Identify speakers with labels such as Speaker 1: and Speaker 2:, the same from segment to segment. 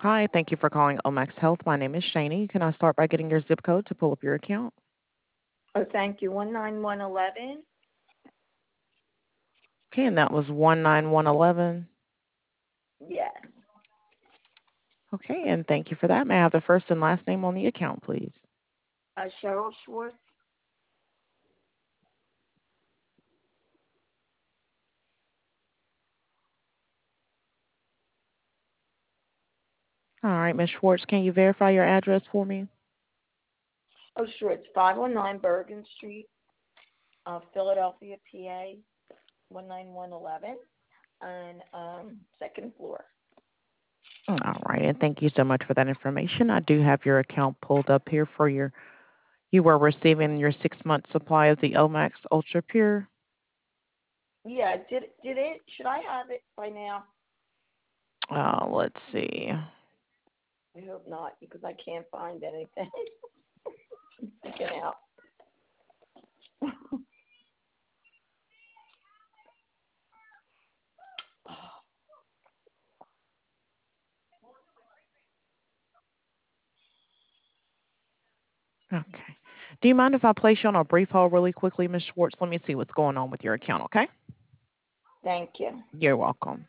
Speaker 1: Hi, thank you for calling Omax Health. My name is Shani. Can I start by getting your zip code to pull up your account?
Speaker 2: Oh, thank you. 19111.
Speaker 1: Okay, and that was 19111.
Speaker 2: Yes.
Speaker 1: Okay, and thank you for that. May I have the first and last name on the account, please?
Speaker 2: Cheryl Schwartz.
Speaker 1: All right, Ms. Schwartz, can you verify your address for me?
Speaker 2: Oh, sure. It's 509 Bergen Street, Philadelphia, PA, 19111, and second floor.
Speaker 1: All right, and thank you so much for that information. I do have your account pulled up here for you were receiving your 6-month supply of the Omax Ultra Pure.
Speaker 2: Yeah. Did it? Should I have it by now?
Speaker 1: Let's see.
Speaker 2: I hope not, because I can't find anything. I'm freaking out.
Speaker 1: Okay. Do you mind if I place you on a brief hold really quickly, Ms. Schwartz? Let me see what's going on with your account, okay?
Speaker 2: Thank you.
Speaker 1: You're welcome.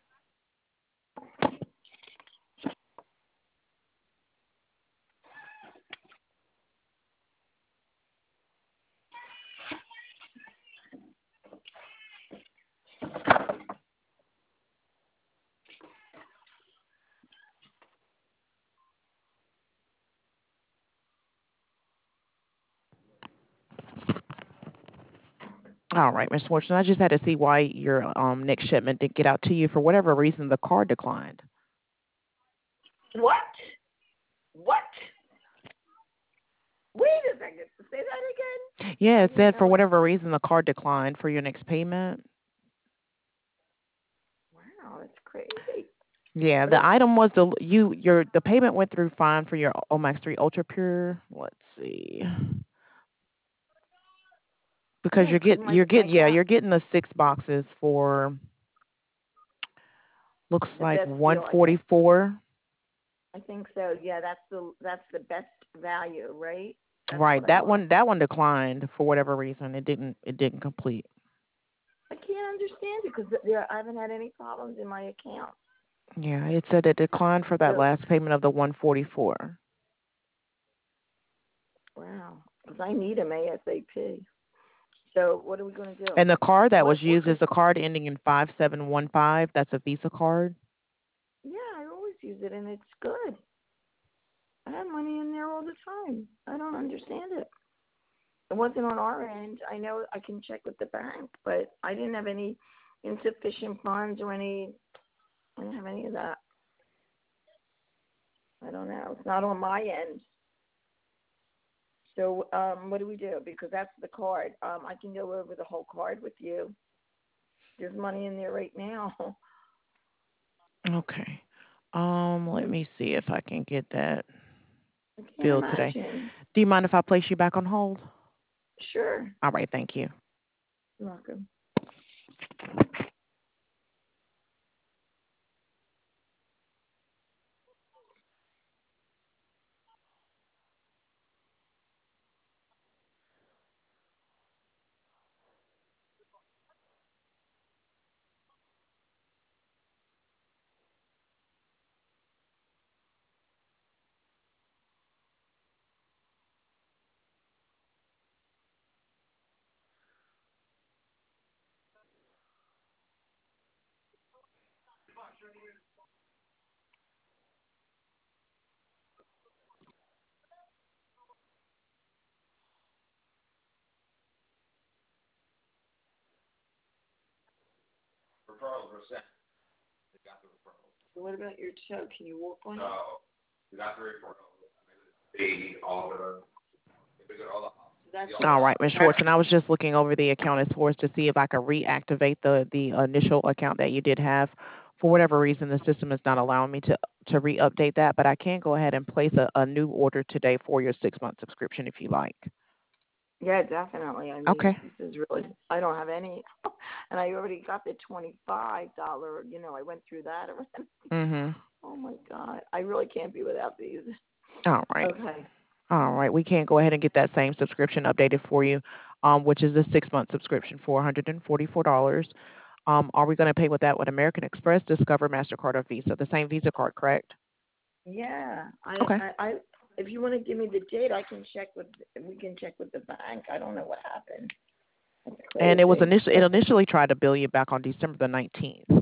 Speaker 1: All right, Ms. Schwartz. I just had to see why your next shipment didn't get out to you. For whatever reason, the card declined.
Speaker 2: What? What? Wait a second. Say that again.
Speaker 1: Yeah,
Speaker 2: I
Speaker 1: it
Speaker 2: didn't
Speaker 1: said for
Speaker 2: know it.
Speaker 1: whatever reason the card declined for your next payment.
Speaker 2: Wow, that's crazy.
Speaker 1: Yeah,
Speaker 2: But
Speaker 1: the item was the payment went through fine for your Omax 3 Ultra Pure. Let's see. Because
Speaker 2: yeah, couldn't my bank out?
Speaker 1: you're getting the 6 boxes for looks
Speaker 2: The
Speaker 1: like
Speaker 2: best deal, I think.
Speaker 1: 144.
Speaker 2: I think so. Yeah, that's the best value, right? That's
Speaker 1: Right.
Speaker 2: what I want.
Speaker 1: That one declined for whatever reason. It didn't complete.
Speaker 2: I can't understand it because I haven't had any problems in my account.
Speaker 1: Yeah, it said it declined for that
Speaker 2: So
Speaker 1: last payment of the 144.
Speaker 2: wow, because I need them ASAP. So what are we going to do?
Speaker 1: And the card that
Speaker 2: What
Speaker 1: was
Speaker 2: what
Speaker 1: used
Speaker 2: could?
Speaker 1: is the card ending in 5715. That's a Visa card.
Speaker 2: Yeah, I always use it and it's good. I have money in there all the time. I don't understand it. It wasn't on our end. I know I can check with the bank, but I didn't have any insufficient funds or any. I didn't have any of that. I don't know. It's not on my end. So what do we do? Because that's the card. I can go over the whole card with you. There's money in there right now.
Speaker 1: Okay. Let me see if I can get that
Speaker 2: I can't
Speaker 1: billed today.
Speaker 2: imagine.
Speaker 1: Do you mind if I place you back on hold?
Speaker 2: Sure.
Speaker 1: All right, thank you.
Speaker 2: You're welcome. So what about your toe? Can you walk on it? That's
Speaker 1: All right, Ms. Schwartz, and I was just looking over the account as far as to see if I could reactivate the initial account that you did have. For whatever reason, the system is not allowing me to re-update that, but I can go ahead and place a new order today for your 6-month subscription if you like.
Speaker 2: yeah, definitely. I mean,
Speaker 1: Okay.
Speaker 2: this is really. I don't have any, and I already got the $25. I went through that already.
Speaker 1: Mhm.
Speaker 2: Oh my God. not. I really can't be without these.
Speaker 1: All right.
Speaker 2: Okay.
Speaker 1: All right. We can go ahead and get that same subscription updated for you, which is the 6-month subscription for $144. Are we going to pay with that with American Express, Discover, MasterCard, or Visa? The same Visa card, correct?
Speaker 2: Yeah.
Speaker 1: Okay.
Speaker 2: If you want to give me the date, we can check with the bank. I don't know what happened. That's
Speaker 1: And it was
Speaker 2: crazy.
Speaker 1: it initially tried to bill you back on December the 19th.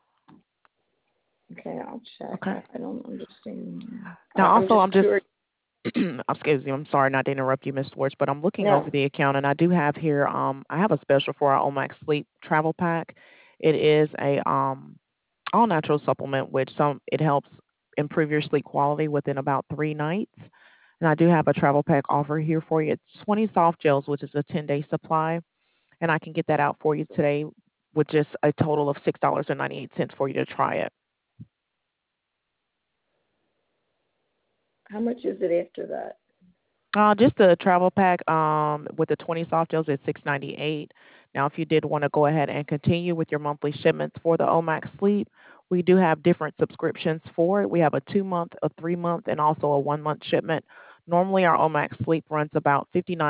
Speaker 2: Okay, I'll check.
Speaker 1: Okay.
Speaker 2: I don't understand.
Speaker 1: Now, also, I'm
Speaker 2: just
Speaker 1: just,
Speaker 2: curious.
Speaker 1: excuse me, I'm sorry not to interrupt you, Ms. Schwartz, but I'm looking over
Speaker 2: No.
Speaker 1: the account, and I do have here, I have a special for our OMAX Sleep travel pack. It is a all natural supplement, which it helps improve your sleep quality within about 3 nights. And I do have a travel pack offer here for you. It's 20 soft gels, which is a 10-day supply, and I can get that out for you today with just a total of $6.98 for you to try it.
Speaker 2: How much is it after that?
Speaker 1: Just the travel pack with the 20 soft gels is $6.98. Now, if you did want to go ahead and continue with your monthly shipments for the OMAX Sleep, we do have different subscriptions for it. We have a 2-month, a 3-month, and also a 1-month shipment. Normally, our OMAX Sleep runs about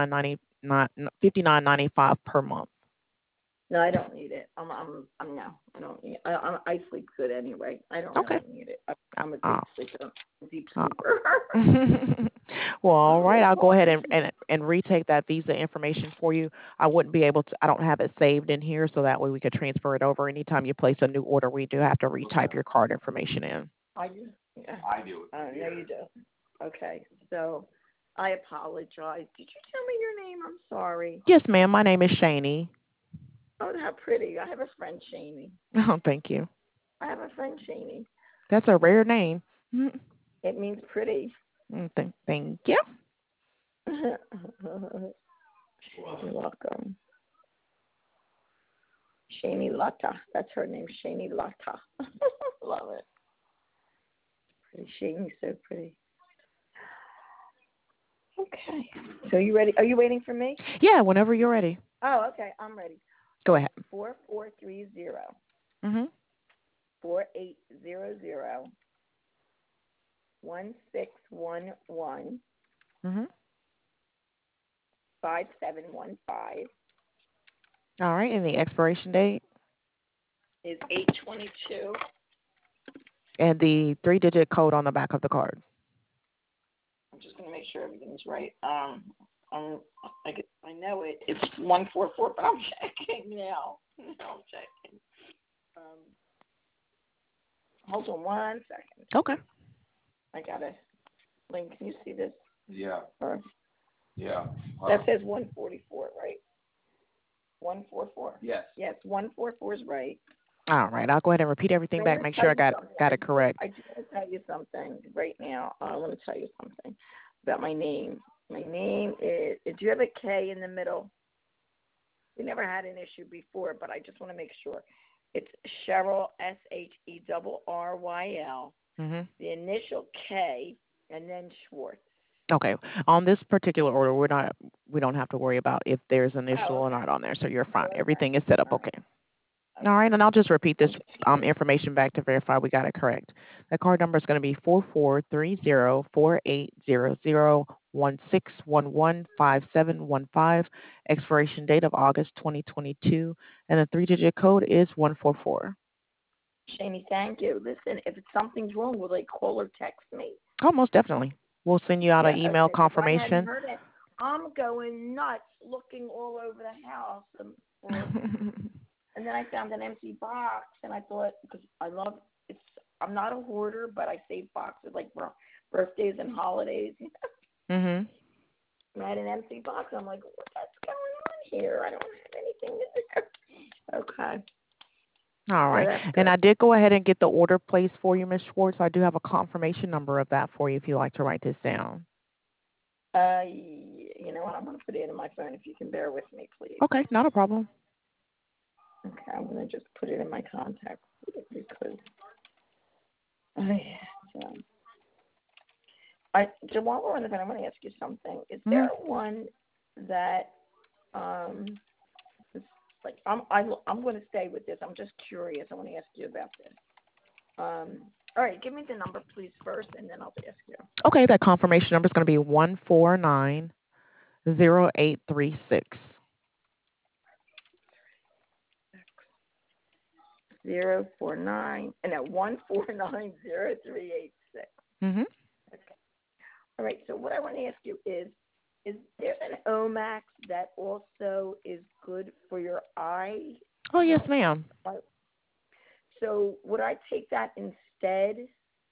Speaker 1: $59.95 per month.
Speaker 2: No, I don't need it. No, I don't need. I sleep good anyway. I don't
Speaker 1: Okay.
Speaker 2: really need it. I'm a deep
Speaker 1: Uh,
Speaker 2: sleeper.
Speaker 1: well, all right. I'll go ahead and retake that Visa information for you. I wouldn't be able to. I don't have it saved in here, so that way we could transfer it over. Anytime you place a new order, we do have to retype your card information in.
Speaker 2: I do. Yeah. I do. No, you do. Okay. So, I apologize. Did you tell me your name? I'm sorry.
Speaker 1: Yes, ma'am. My name is Shani.
Speaker 2: Oh, how pretty. I have a friend, Shani.
Speaker 1: Oh, thank you.
Speaker 2: I have a friend, Shani.
Speaker 1: That's a rare name.
Speaker 2: It means pretty.
Speaker 1: Thank you.
Speaker 2: You're welcome. Shani Lata. That's her name, Shani Lata. Love it. Pretty. Shani's so pretty. Okay. So you ready? Are you waiting for me?
Speaker 1: Yeah, whenever you're ready.
Speaker 2: Oh, okay. I'm ready.
Speaker 1: Go ahead.
Speaker 2: 4430
Speaker 1: Mhm.
Speaker 2: 4800 1611
Speaker 1: Mhm.
Speaker 2: 5715
Speaker 1: All right, and the expiration date
Speaker 2: is 822.
Speaker 1: and the 3-digit code on the back of the card.
Speaker 2: I'm just going to make sure everything's right. I know it. It's 144, but I'm checking now. I'm checking. Hold on 1 second.
Speaker 1: Okay.
Speaker 2: I got a link. Can you see this?
Speaker 3: Yeah. Yeah.
Speaker 2: That says 144, right? 144.
Speaker 3: Yes.
Speaker 2: Yes, 144 is right.
Speaker 1: All right. I'll go ahead and repeat everything back. Make sure I got it correct.
Speaker 2: I just want to tell you something right now. I want to tell you something about my name. My name is. Do you have a K in the middle? We never had an issue before, but I just want to make sure. It's Cheryl, Sherryl.
Speaker 1: Mhm.
Speaker 2: The initial K, and then Schwartz.
Speaker 1: Okay. On this particular order, we don't have to worry about if there's an initial or
Speaker 2: Okay.
Speaker 1: not on there, so you're fine.
Speaker 2: Okay.
Speaker 1: Everything is set up
Speaker 2: All
Speaker 1: okay.
Speaker 2: right.
Speaker 1: All right, and I'll just repeat this information back to verify we got it correct. The card number is going to be 4430-4800-1611-5715, expiration date of August 2022, and the 3-digit code is 144.
Speaker 2: Shani, thank you. Listen, if something's wrong, will they call or text me?
Speaker 1: Oh, most definitely. We'll send you out an email
Speaker 2: Okay, 'cause I hadn't
Speaker 1: confirmation.
Speaker 2: heard it. I'm going nuts looking all over the house. And then I found an empty box, and I thought, because I'm not a hoarder, but I save boxes like for birthdays and holidays.
Speaker 1: Mhm.
Speaker 2: And I had an empty box. I'm like, what's going on here? I don't have anything in there. Okay.
Speaker 1: All right. And I did go ahead and get the order placed for you, Ms. Schwartz. I do have a confirmation number of that for you if you'd like to write this down.
Speaker 2: You know what? I'm going to put it in my phone if you can bear with me, please.
Speaker 1: Okay, not a problem.
Speaker 2: Okay, I'm going to just put it in my contacts because so while we're on the phone, I want to ask you something. Is there one that I'm going to stay with this. I'm just curious. I want to ask you about this. All right, give me the number, please, first, and then I'll ask you.
Speaker 1: Okay, that confirmation number is going to be 1490836.
Speaker 2: 049, and at 1490386.
Speaker 1: Mhm.
Speaker 2: Okay. All right. So what I want to ask you is there an Omax that also is good for your eye
Speaker 1: Oh, yes,
Speaker 2: health?
Speaker 1: ma'am.
Speaker 2: So would I take that instead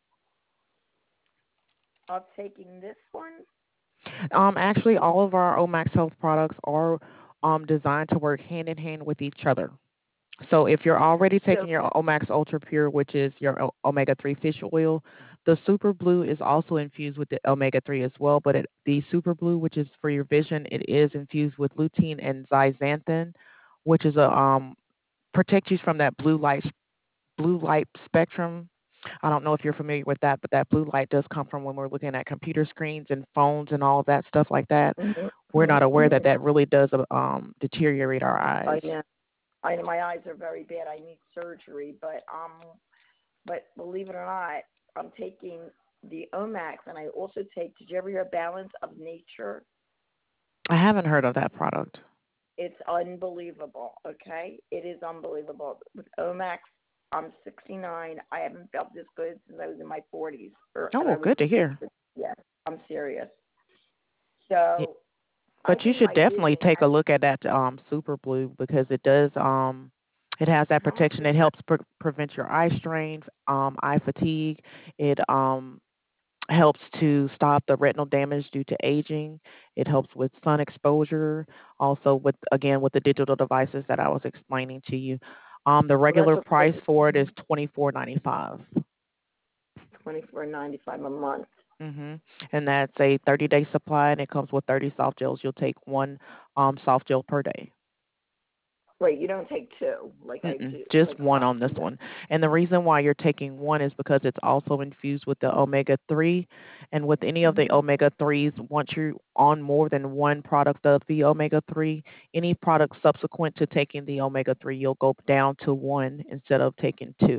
Speaker 2: of taking this one?
Speaker 1: Actually, all of our Omax Health products are designed to work hand in hand with each other. So if you're already taking your
Speaker 2: So,
Speaker 1: Omax Ultra Pure, which is your omega-3 fish oil, the Super Blue is also infused with the omega-3 as well. But the Super Blue, which is for your vision, it is infused with lutein and zeaxanthin, which is a protect you from that blue light spectrum. I don't know if you're familiar with that, but that blue light does come from when we're looking at computer screens and phones and all of that stuff like that.
Speaker 2: mhm,
Speaker 1: We're not
Speaker 2: mhm,
Speaker 1: aware that
Speaker 2: mhm.
Speaker 1: that really does deteriorate our
Speaker 2: I
Speaker 1: eyes.
Speaker 2: know. I know my eyes are very bad. I need surgery, but believe it or not, I'm taking the Omax, and I also take. Did you ever hear Balance of Nature?
Speaker 1: I haven't heard of that product.
Speaker 2: It's unbelievable. Okay, it is unbelievable. With Omax, I'm 69. I haven't felt this good since I was in my 40s,
Speaker 1: Oh,
Speaker 2: and I
Speaker 1: well,
Speaker 2: was
Speaker 1: good to
Speaker 2: sick.
Speaker 1: hear.
Speaker 2: Yes, I'm serious.
Speaker 1: Yeah,
Speaker 2: So I
Speaker 1: but you
Speaker 2: think
Speaker 1: should
Speaker 2: my
Speaker 1: definitely
Speaker 2: vision.
Speaker 1: take a look at that Super Blue because it has that
Speaker 2: How much
Speaker 1: protection.
Speaker 2: is
Speaker 1: It
Speaker 2: that?
Speaker 1: helps prevent your eye strains, eye fatigue. It helps to stop the retinal damage due to aging. It helps with sun exposure. Also, with the digital devices that I was explaining to you. The
Speaker 2: Well, that's
Speaker 1: regular
Speaker 2: what
Speaker 1: price for it is $24.95.
Speaker 2: 24.95 a month.
Speaker 1: And that's a 30-day supply, and it comes with 30 soft gels. You'll take one soft gel per day.
Speaker 2: Wait, you don't take two like I
Speaker 1: Mm-mm,
Speaker 2: do,
Speaker 1: just
Speaker 2: like
Speaker 1: one
Speaker 2: some
Speaker 1: on this
Speaker 2: do.
Speaker 1: one. And the reason why you're taking one is because it's also infused with the omega 3. And with any of the
Speaker 2: Mhm.
Speaker 1: omega 3s, once you're on more than one product of the omega 3, any product subsequent to taking the omega 3, you'll go down to one instead of taking two.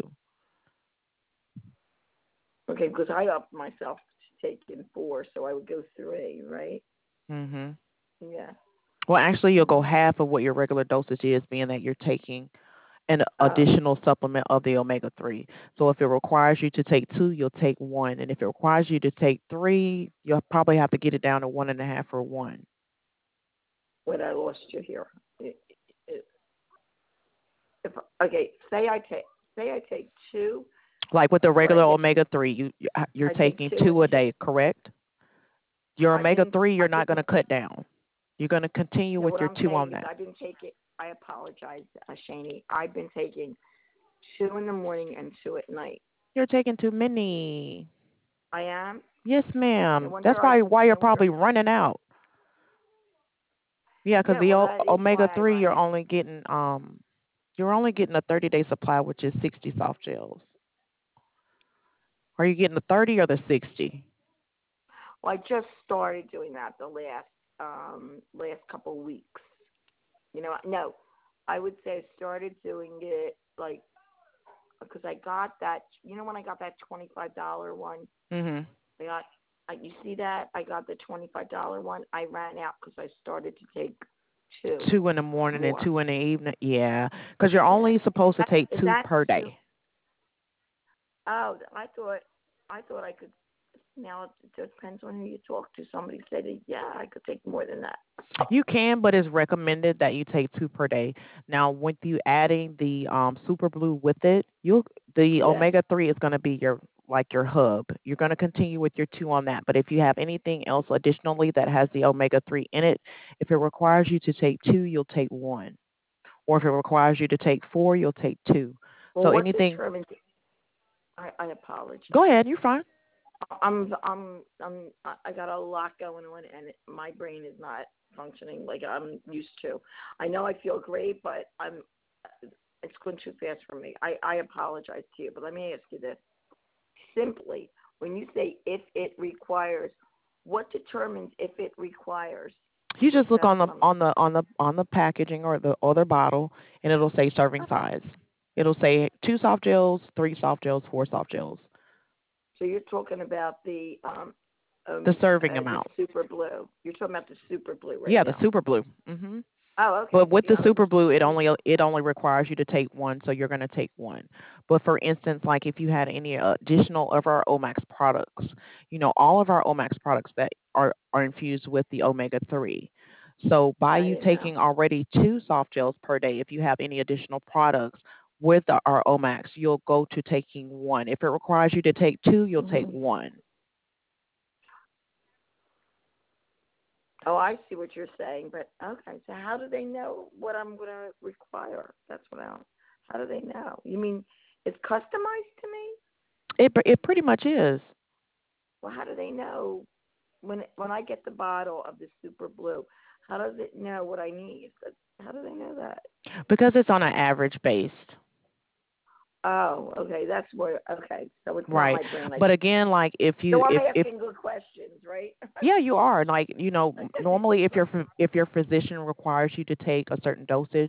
Speaker 2: Okay, because I upped myself to take in four, so I would go three, right?
Speaker 1: hmm
Speaker 2: Yeah.
Speaker 1: Well, actually, you'll go
Speaker 2: Mhm.
Speaker 1: half of what your regular dosage is, being that you're taking an
Speaker 2: Oh,
Speaker 1: additional supplement of the omega 3. So if it requires you to take two, you'll take one. And if it requires you to take three, you'll probably have to get it down to 1.5 or one.
Speaker 2: wait, I lost you here. It, it, if okay, say I take two,
Speaker 1: Like with the
Speaker 2: would I
Speaker 1: regular
Speaker 2: get?
Speaker 1: omega 3, you're
Speaker 2: I take
Speaker 1: taking
Speaker 2: two
Speaker 1: two
Speaker 2: and
Speaker 1: a
Speaker 2: two.
Speaker 1: day, correct? Your
Speaker 2: I've
Speaker 1: omega
Speaker 2: been
Speaker 1: 3, you're
Speaker 2: I've
Speaker 1: not going to
Speaker 2: been
Speaker 1: cut down. You're going to continue
Speaker 2: no.
Speaker 1: with
Speaker 2: What
Speaker 1: your
Speaker 2: I'm
Speaker 1: two on
Speaker 2: saying is
Speaker 1: that.
Speaker 2: I've been taking. I apologize, Shani. I've been taking two in the morning and two at night.
Speaker 1: You're taking too many.
Speaker 2: I am.
Speaker 1: Yes,
Speaker 2: No
Speaker 1: ma'am. That's
Speaker 2: wonder I.
Speaker 1: probably why you're
Speaker 2: No wonder.
Speaker 1: probably running out. Yeah, because
Speaker 2: Yeah.
Speaker 1: the
Speaker 2: Well, that is
Speaker 1: omega
Speaker 2: why I
Speaker 1: 3,
Speaker 2: run
Speaker 1: you're
Speaker 2: out.
Speaker 1: only getting a 30-day supply, which is 60 soft gels. Are you getting the 30 or the 60?
Speaker 2: Well, I just started doing that the last couple of weeks. No, I would say I started doing it like because I got that. When I got that $25 one,
Speaker 1: Mhm.
Speaker 2: I got. You see that? I got the $25 one. I ran out because I started to take two
Speaker 1: Two in the morning and
Speaker 2: more.
Speaker 1: two in the evening. Yeah, because you're
Speaker 2: Yeah.
Speaker 1: only supposed to
Speaker 2: That,
Speaker 1: take two
Speaker 2: that's
Speaker 1: per
Speaker 2: too.
Speaker 1: day.
Speaker 2: Oh, I thought I could. Now it depends on who you talk to. Somebody said, yeah, I could take more than that.
Speaker 1: You can, but it's recommended that you take two per day. Now, with you adding the super blue with it, the
Speaker 2: Yeah.
Speaker 1: omega 3 is going to be your hub. You're going to continue with your two on that. But if you have anything else additionally that has the omega 3 in it, if it requires you to take two, you'll take one. Or if it requires you to take four, you'll take two.
Speaker 2: Well,
Speaker 1: So
Speaker 2: what
Speaker 1: anything,
Speaker 2: determines? I apologize.
Speaker 1: go ahead. You're fine.
Speaker 2: I got a lot going on, and my brain is not functioning like I'm used to. I know I feel great, but it's going too fast for me. I apologize to you, but let me ask you this: simply, when you say if it requires, what determines if it requires?
Speaker 1: You
Speaker 2: What's
Speaker 1: just look
Speaker 2: that
Speaker 1: on the
Speaker 2: from?
Speaker 1: on the on the on the packaging or the other bottle, and it'll say serving size. It'll say two soft gels, three soft gels, four soft gels.
Speaker 2: So you're talking about
Speaker 1: The serving
Speaker 2: the
Speaker 1: amount.
Speaker 2: super blue. You're talking about the super blue right
Speaker 1: Yeah, the
Speaker 2: now.
Speaker 1: super blue. Mhm.
Speaker 2: Oh,
Speaker 1: But
Speaker 2: okay.
Speaker 1: with the
Speaker 2: Yeah, I was
Speaker 1: super blue,
Speaker 2: just curious.
Speaker 1: it only requires you to take one, so you're going to take one. But for instance, like if you had any additional of our Omax products, all of our Omax products that are infused with the omega 3. So by
Speaker 2: I
Speaker 1: you
Speaker 2: didn't know.
Speaker 1: taking already two soft gels per day, if you have any additional products with our Omax, you'll go to taking one. If it requires you to take two, you'll take
Speaker 2: Hmm.
Speaker 1: one.
Speaker 2: Oh, I see what you're saying, but okay. So how do they know what I'm going to require? That's what I. How do they know? You mean it's customized to me?
Speaker 1: It pretty much is.
Speaker 2: Well, how do they know when I get the bottle of the super blue? How does it know what I need? How do they know that?
Speaker 1: Because it's on an average based.
Speaker 2: Oh, okay. That's where. Okay, so it's not
Speaker 1: Right.
Speaker 2: my brain.
Speaker 1: But again, like
Speaker 2: So I'm
Speaker 1: if
Speaker 2: asking good questions, right?
Speaker 1: yeah, you are. Like, normally if your physician requires you to take a certain dosage,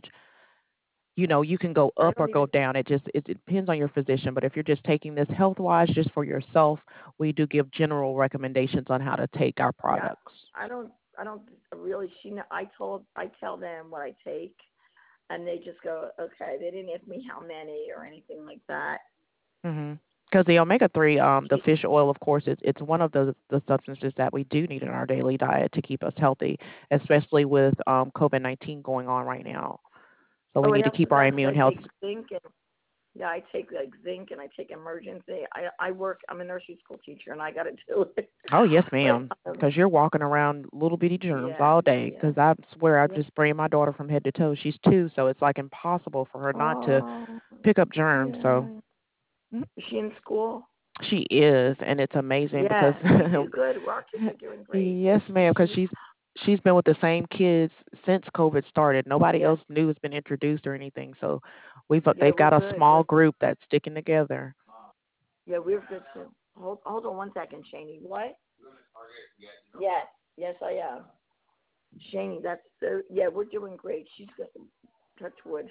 Speaker 1: you can go
Speaker 2: I
Speaker 1: up or
Speaker 2: don't
Speaker 1: go
Speaker 2: even.
Speaker 1: down. It depends on your physician, but if you're just taking this health-wise just for yourself, we do give general recommendations on how to take our
Speaker 2: Yeah,
Speaker 1: products.
Speaker 2: I don't. I don't really. I tell them what I take, and they just go, okay. They didn't ask me how many or anything like that.
Speaker 1: Mhm. Because the omega 3, the
Speaker 2: She,
Speaker 1: fish oil, of course, it's one of the substances that we do need in our daily diet to keep us healthy, especially with COVID-19 going on right now. So we
Speaker 2: oh, it
Speaker 1: need to
Speaker 2: helps
Speaker 1: keep
Speaker 2: with
Speaker 1: our
Speaker 2: that because
Speaker 1: immune
Speaker 2: I
Speaker 1: health.
Speaker 2: take zinc and yeah, I take like zinc and I take emergency. I work. I'm a nursery school teacher and I got to do it.
Speaker 1: Oh, yes,
Speaker 2: But
Speaker 1: ma'am. Because you're walking around little bitty germs
Speaker 2: yeah,
Speaker 1: all day.
Speaker 2: yeah,
Speaker 1: Because I swear I
Speaker 2: yeah.
Speaker 1: just sprayed my daughter from head to toe. She's 2, so it's like impossible for her not to
Speaker 2: Oh,
Speaker 1: pick up germs. So
Speaker 2: yeah.
Speaker 1: mm,
Speaker 2: Is she in school?
Speaker 1: she is, and it's amazing because
Speaker 2: Yeah, we do good. Our kids are doing great.
Speaker 1: yes, ma'am. Because
Speaker 2: She's
Speaker 1: she's been with the same kids since COVID started. Nobody
Speaker 2: yeah,
Speaker 1: else new has been introduced or anything. So
Speaker 2: yeah.
Speaker 1: they've
Speaker 2: We're
Speaker 1: got a
Speaker 2: good.
Speaker 1: small group that's sticking together.
Speaker 2: Yeah, we're good too. Hold on one second, Shani. What? Yes, yes, I am. Shani, that's so. Yeah, we're doing great. She's good. Touch wood.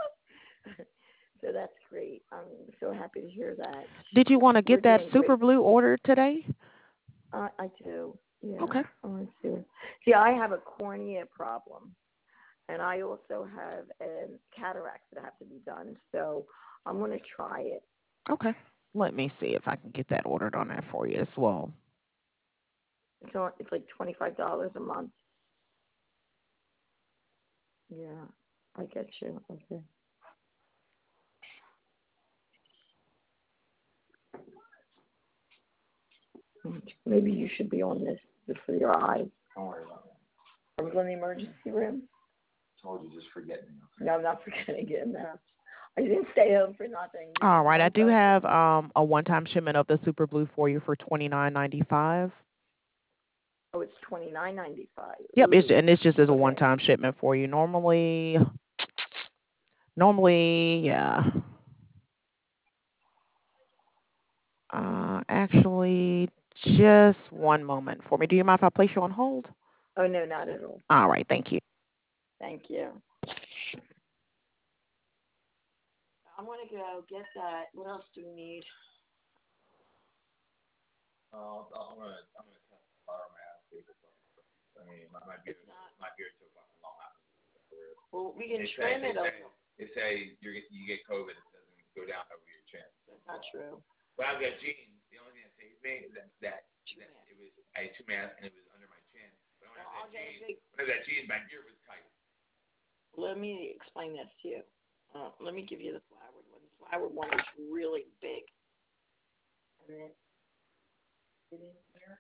Speaker 2: So that's great. I'm so happy to hear that.
Speaker 1: Did you want to
Speaker 2: We're
Speaker 1: get that
Speaker 2: doing
Speaker 1: super
Speaker 2: great.
Speaker 1: blue ordered today?
Speaker 2: I do. Yeah.
Speaker 1: Okay.
Speaker 2: I want to see. See, I have a cornea problem, and I also have cataracts that have to be done. So I'm going to try it.
Speaker 1: Okay. Let me see if I can get that ordered on there for you as well.
Speaker 2: It's like $25 a month. Yeah, I get you. Okay. Maybe you should be on this just for your eyes.
Speaker 3: Don't worry about it.
Speaker 2: Are we going to the emergency room?
Speaker 3: Told you, just forget me.
Speaker 2: No, I'm not forgetting it. No, I didn't stay home for nothing. This
Speaker 1: All
Speaker 2: is
Speaker 1: right, I
Speaker 2: one
Speaker 1: do
Speaker 2: time.
Speaker 1: have a one-time shipment of the Super Blue for you for 29.95.
Speaker 2: Oh, it's $29.95.
Speaker 1: Yep,
Speaker 2: Ooh.
Speaker 1: and it's just as a
Speaker 2: Okay.
Speaker 1: one-time shipment for you. Normally, yeah. Actually, just one moment for me. Do you mind if I place you on hold?
Speaker 2: Oh no, not at all.
Speaker 1: All right, thank you.
Speaker 2: Thank you. I'm gonna go get that. What else do we need?
Speaker 3: I'm gonna test the fire mask. I mean, my beard took fucking long after this.
Speaker 2: Well, we can trim it.
Speaker 3: They say you get COVID, it doesn't go down over your chin.
Speaker 2: That's not true.
Speaker 3: When I got jeans, the only thing that saved me is that it was I had two masks and it was under my chin. But when I was that jeans, my beard was tight.
Speaker 2: Let me explain this to you. Let me give you the flowered one. The flowered one is really big. And then it is there.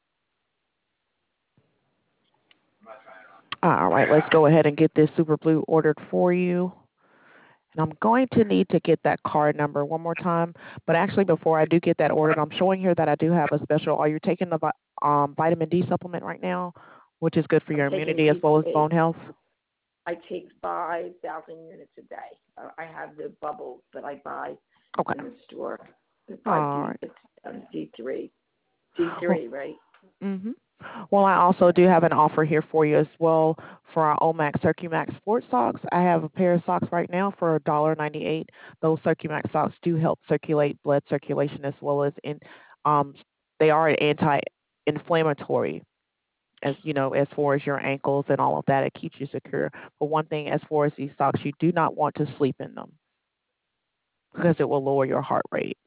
Speaker 3: I'm not trying it on.
Speaker 1: All right, let's go ahead and get this Super Blue ordered for you. And I'm going to need to get that card number one more time. But actually, before I do get that ordered, I'm showing here that I do have a special. Are you taking the vitamin D supplement right now, which is good for
Speaker 2: I'm
Speaker 1: your
Speaker 2: taking
Speaker 1: immunity as well as
Speaker 2: D3.
Speaker 1: bone health?
Speaker 2: I take 5,000 units a day. I have the bubbles that I buy
Speaker 1: Okay.
Speaker 2: in the store. It's
Speaker 1: All right.
Speaker 2: D3.
Speaker 1: Well,
Speaker 2: D3, right?
Speaker 1: mhm. Well, I also do have an offer here for you as well for our Omax Circumax sports socks. I have a pair of socks right now for $1.98. Those Circumax socks do help circulate blood circulation as well as Um, they are anti-inflammatory, as you know, as far as your ankles and all of that. It keeps you secure. But one thing, as far as these socks, you do not want to sleep in them because it will lower your heart rate.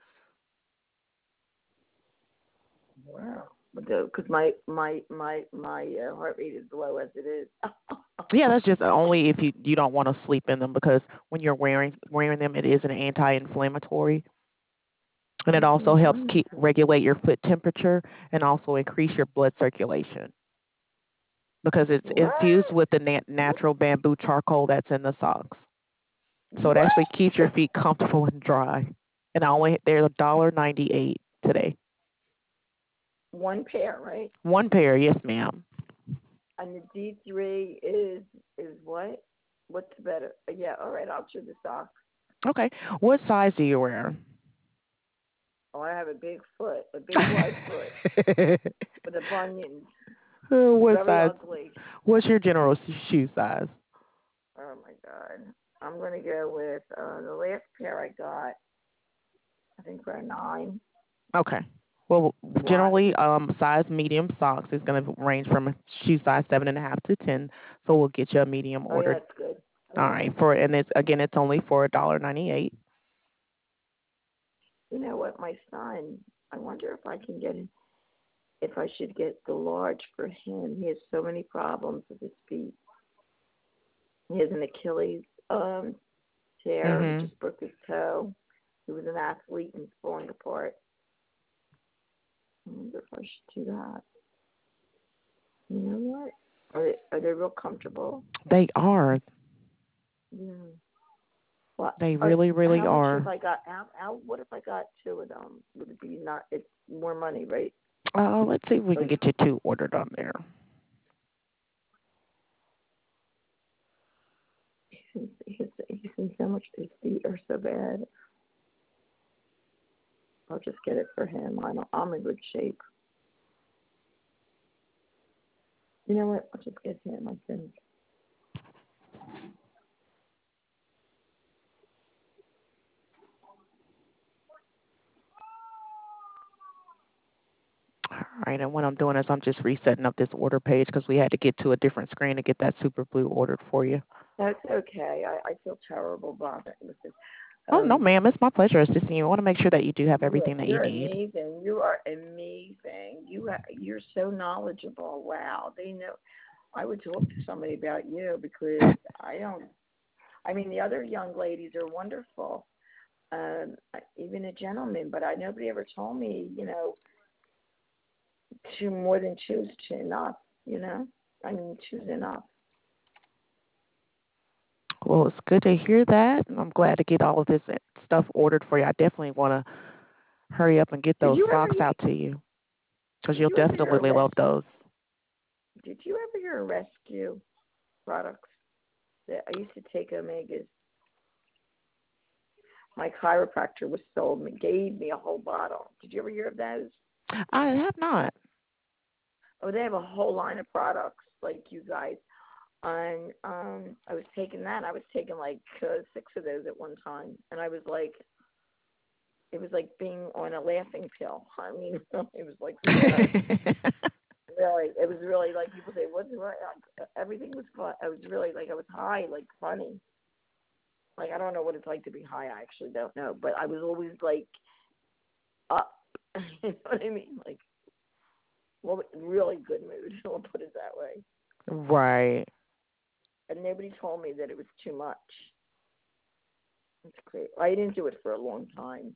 Speaker 2: Wow. Because my heart rate is low as it is.
Speaker 1: Yeah, that's just only if you don't want to sleep in them because when you're wearing them, it is an anti-inflammatory, and it also helps keep regulate your foot temperature and also increase your blood circulation because it's infused
Speaker 2: What?
Speaker 1: with the natural bamboo charcoal that's in the socks. So it
Speaker 2: What?
Speaker 1: actually keeps your feet comfortable and dry. And they're $1.98 today.
Speaker 2: One pair, right?
Speaker 1: One pair, yes, ma'am.
Speaker 2: And the D3 is what? What's better? Yeah, all right, I'll choose the socks.
Speaker 1: Okay. What size do you wear?
Speaker 2: Oh, I have a big foot, a big wide foot with a bunion.
Speaker 1: What
Speaker 2: Very
Speaker 1: size?
Speaker 2: ugly.
Speaker 1: What's your general shoe size?
Speaker 2: Oh my God. I'm gonna go with the last pair I got. I think for a 9.
Speaker 1: Okay. Well,
Speaker 2: Why?
Speaker 1: generally, size medium socks is going to range from shoe size 7.5 to 10. So we'll get you a medium
Speaker 2: Oh yeah,
Speaker 1: ordered.
Speaker 2: that's good.
Speaker 1: All
Speaker 2: Okay.
Speaker 1: right. It's only for $1.98.
Speaker 2: You know what, my son? I wonder if I can get him. If I should get the large for him. He has so many problems with his feet. He has an Achilles tear. He
Speaker 1: Mhm.
Speaker 2: just broke his toe. He was an athlete and it's falling apart. I wonder if I should do that. You know what? Are they real comfortable?
Speaker 1: They are.
Speaker 2: Yeah. Well,
Speaker 1: They really, really
Speaker 2: how much
Speaker 1: are.
Speaker 2: if I got how what if I got 2 of them? Would it be not? It's more money, right?
Speaker 1: Let's see if we can
Speaker 2: Like
Speaker 1: get you two ordered on there.
Speaker 2: he seems so much. His feet are so bad. I'll just get it for him. I'm in good shape. You know what? I'll just get him. I think.
Speaker 1: All right. And what I'm doing is I'm just resetting up this order page because we had to get to a different screen to get that super blue ordered for you.
Speaker 2: That's okay. I feel terrible bothering with this.
Speaker 1: Oh, no, ma'am. It's my pleasure assisting you. I want to make sure that you do have everything that you
Speaker 2: You're
Speaker 1: need.
Speaker 2: amazing. You are amazing. You're so knowledgeable. Wow. They know. I would talk to somebody about you because I don't. I mean, the other young ladies are wonderful. Even a gentleman, but nobody ever told me, to more than choose to enough. I mean, choose enough.
Speaker 1: Well, it's good to hear that. I'm glad to get all of this stuff ordered for you. I definitely want to hurry up and get
Speaker 2: Did
Speaker 1: those
Speaker 2: you ever?
Speaker 1: socks out to you because
Speaker 2: Did
Speaker 1: you'll
Speaker 2: you ever hear
Speaker 1: definitely love those.
Speaker 2: Did you ever hear of rescue products? I used to take Omegas. My chiropractor gave me a whole bottle. Did you ever hear of those?
Speaker 1: I have not.
Speaker 2: Oh, they have a whole line of products like you guys. And I was taking that. I was taking like 6 of those at one time, and I was like, it was like being on a laughing pill. I mean, it was like really, it was really like people say, "What's right?" Everything was fun. I was really like I was high, like funny. Like I don't know what it's like to be high. I actually don't know, but I was always like up. You know what I mean? Like, well, really good mood. I'll put it that way.
Speaker 1: Right.
Speaker 2: And nobody told me that it was too much. It's great. I didn't do it for a long time.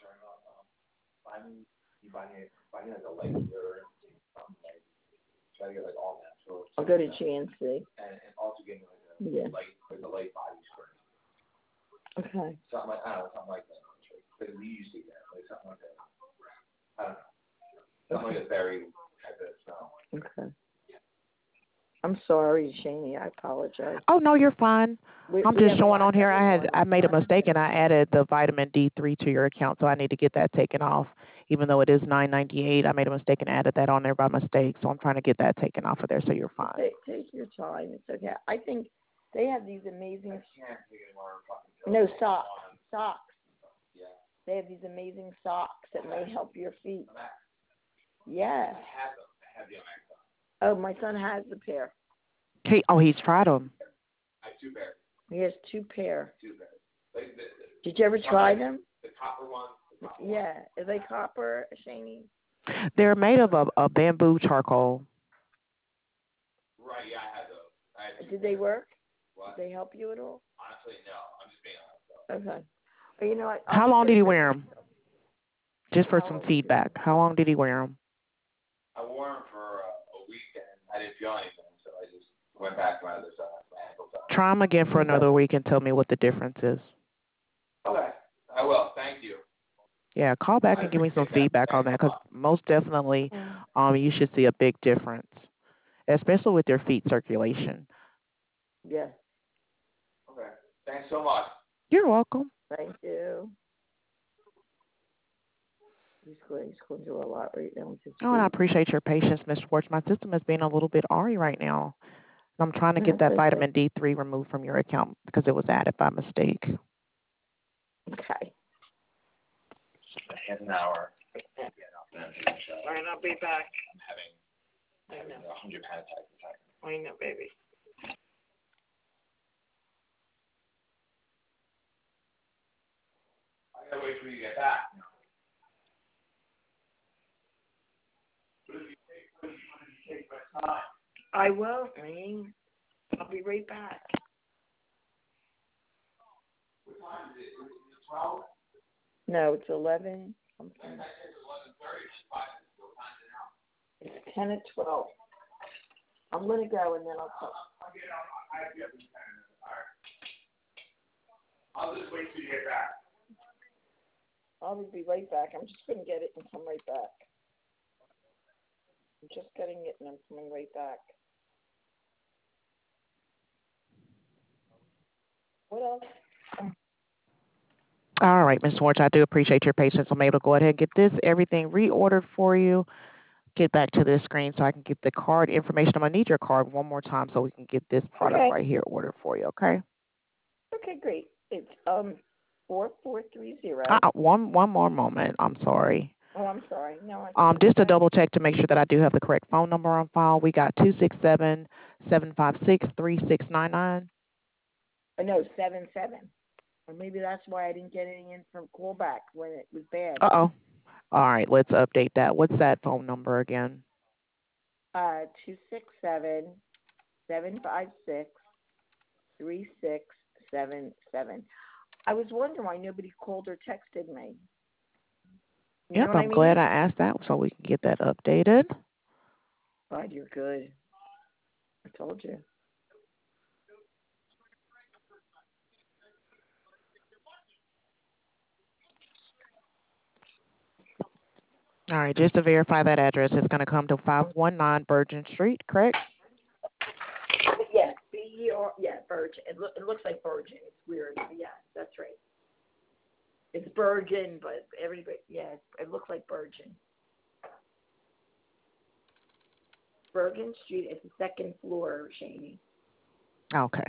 Speaker 3: Finding like a light deodorant, something like try to get like all natural.
Speaker 2: I'll go to GNC.
Speaker 3: And also getting like a light body spray.
Speaker 2: Okay.
Speaker 3: Something like something like that. Because we used to get like something like that. I don't know. Something like a berry type of smell.
Speaker 2: Okay. I'm sorry, Shani. I apologize.
Speaker 1: Oh no, you're fine. I'm just showing on here.
Speaker 2: Everyone
Speaker 1: I made a mistake and I added the vitamin D3 to your account, so I need to get that taken off. Even though it is $9.98, I made a mistake and added that on there by mistake. So I'm trying to get that taken off of there, so you're fine.
Speaker 2: Take your time. It's okay. I think they have these amazing. No socks. Socks.
Speaker 3: Yeah.
Speaker 2: They have these amazing socks that may help your feet. Yeah.
Speaker 3: I have them. I have the Max on.
Speaker 2: Oh, my son has the pair.
Speaker 1: He's tried them.
Speaker 3: I have 2 pairs.
Speaker 2: He has 2 pair.
Speaker 3: 2 pairs. Like
Speaker 2: Did you ever try them?
Speaker 3: The copper ones.
Speaker 2: Yeah. Are they copper, Shani?
Speaker 1: They're made of a bamboo charcoal.
Speaker 3: Right, yeah, I had those.
Speaker 2: Did they work?
Speaker 3: What?
Speaker 2: Did they help you at all?
Speaker 3: Honestly, no. I'm just being honest.
Speaker 2: Okay. Well, you know what?
Speaker 1: How long did he wear them? Just for
Speaker 2: How
Speaker 1: some
Speaker 2: long did he
Speaker 1: feedback. How long did he wear them?
Speaker 3: I wore them for a week and I didn't feel anything, so I just went back to my other side, my ankle side.
Speaker 1: Try them again for another week and tell me what the difference is.
Speaker 3: Okay, I will. Thank you.
Speaker 1: Yeah, call back and give me some feedback on that, because most definitely you should see a big difference, especially with your feet circulation.
Speaker 2: Yeah.
Speaker 3: Okay. Thanks so much.
Speaker 1: You're welcome.
Speaker 2: Thank you. He's going to do a lot right now.
Speaker 1: Oh, and I appreciate your patience, Ms. Schwartz. My system is being a little bit awry right now. I'm trying to get that vitamin D3 removed from your account because it was added by mistake.
Speaker 2: Okay.
Speaker 3: Half an hour.
Speaker 2: All right, I'll be back.
Speaker 3: I'm having 100 panic attacks a second.
Speaker 2: I know, baby.
Speaker 3: I gotta wait for you to get back. What if you take my time?
Speaker 2: I will, man. I'll be right back.
Speaker 3: What time is it? Is it 12?
Speaker 2: No, it's 11 something.
Speaker 3: I said it's 11:30. What time is it now?
Speaker 2: It's 10 at 12. I'm going to go and then I'll talk.
Speaker 3: I'll get out. I have to get 10 minutes. All right. I'll just wait till you get back.
Speaker 2: I'll be right back. I'm just going to get it and come right back. I'm just getting it and I'm coming right back. What else?
Speaker 1: All right, Ms. Schwartz, I do appreciate your patience. I'm able to go ahead and get everything reordered for you. Get back to this screen so I can get the card information. I'm going to need your card one more time so we can get this product right here ordered for you, okay?
Speaker 2: Okay, great. It's 4430.
Speaker 1: One more moment. I'm sorry.
Speaker 2: Oh, I'm sorry. No,
Speaker 1: just to double check to make sure that I do have the correct phone number on file. We got 267-756-3699.
Speaker 2: No, 77. Or maybe that's why I didn't get any in from callback when it was bad.
Speaker 1: Uh-oh. All right, let's update that. What's that phone number again?
Speaker 2: 267-756-3677. I was wondering why nobody called or texted me.
Speaker 1: Yep, I'm glad I asked that so we can get that updated.
Speaker 2: God, you're good. I told you.
Speaker 1: All right, just to verify that address, it's going to come to 519 Virgin Street, correct?
Speaker 2: Yes, Virgin. It looks like Virgin. It's weird. Yeah, that's right. It's Virgin, but everybody, it looks like Virgin. Virgin Street is the second floor, Shani.
Speaker 1: Okay.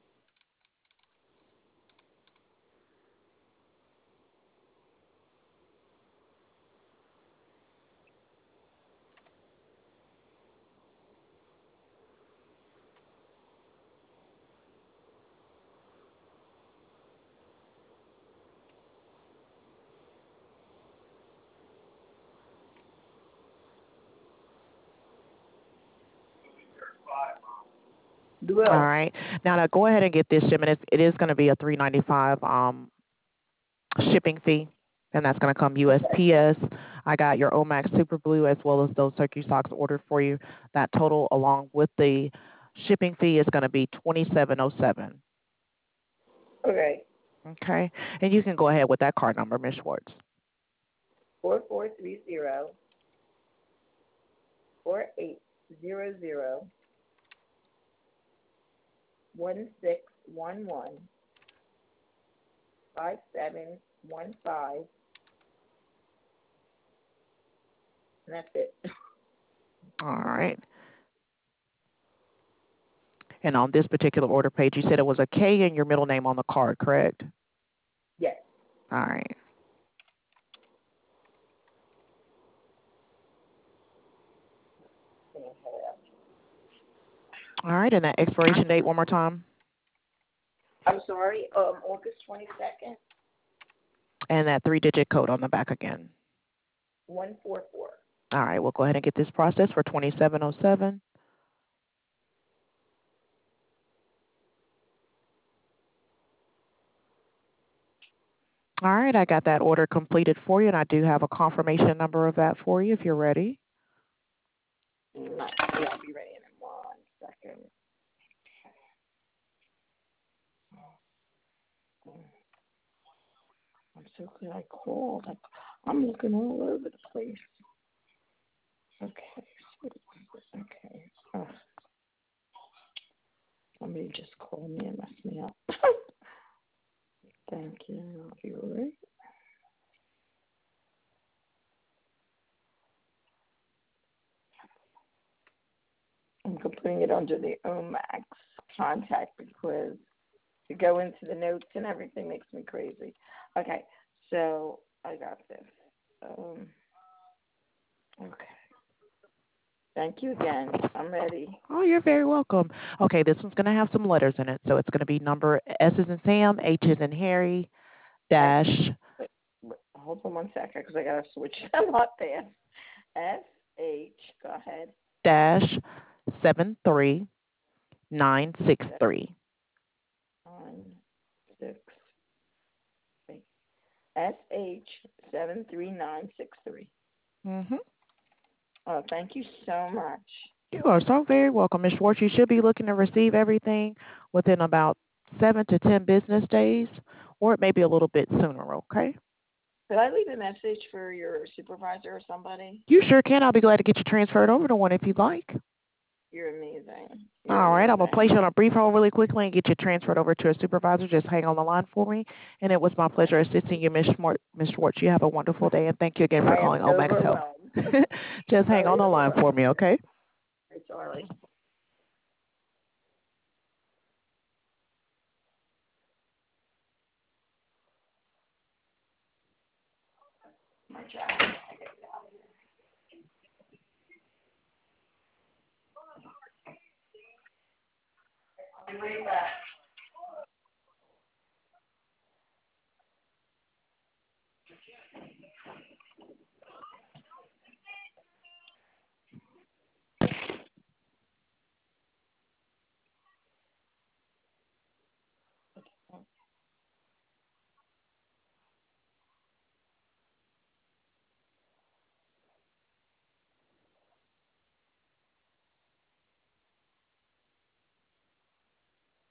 Speaker 1: All right. Now, to go ahead and get this shipment, it is going to be a $3.95 shipping fee, and that's going to come USPS. I got your Omax Super Blue as well as those turkey socks ordered for you. That total, along with the shipping fee, is going to be $27.07.
Speaker 2: Okay.
Speaker 1: Okay. And you can go ahead with that card number, Ms. Schwartz.
Speaker 2: 4430 4800 1611 5715. And that's it.
Speaker 1: All right. And on this particular order page, you said it was a K in your middle name on the card, correct?
Speaker 2: Yes.
Speaker 1: All right. All right, and that expiration date one more time.
Speaker 2: I'm sorry, August 22nd,
Speaker 1: And that 3-digit code on the back again.
Speaker 2: 144.
Speaker 1: All right, we'll go ahead and get this process for 2707. All right, I got that order completed for you, and I do have a confirmation number of that for you if you're ready.
Speaker 2: Yeah, I'll be ready in 1 second. I'm so glad I called. I'm looking all over the place. Okay. Okay. Oh. Somebody just called me and messed me up. Thank you. I'll be right. I'm putting it under the OMAX contact because to go into the notes and everything makes me crazy. Okay, so I got this. Okay. Thank you again. I'm ready.
Speaker 1: Oh, you're very welcome. Okay, this one's going to have some letters in it, so it's going to be number S as in Sam, H as in Harry, dash.
Speaker 2: Hold on 1 second because I got to switch them up there. SH, go ahead.
Speaker 1: Dash 73963.
Speaker 2: 963. SH 73963.
Speaker 1: Mm-hmm.
Speaker 2: Oh, thank you so much.
Speaker 1: You are so very welcome, Ms. Schwartz. You should be looking to receive everything within about 7 to 10 business days, or it may be a little bit sooner, okay?
Speaker 2: Could I leave a message for your supervisor or somebody?
Speaker 1: You sure can. I'll be glad to get you transferred over to one if you'd like.
Speaker 2: You're amazing.
Speaker 1: All right, I'm going to place you on a brief hold really quickly and get you transferred over to a supervisor. Just hang on the line for me. And it was my pleasure assisting you, Ms. Schwartz. You have a wonderful day, and thank you again for calling OMAX Health. Just hang on the line for me, okay?
Speaker 2: Sorry. My job. I'll be right back.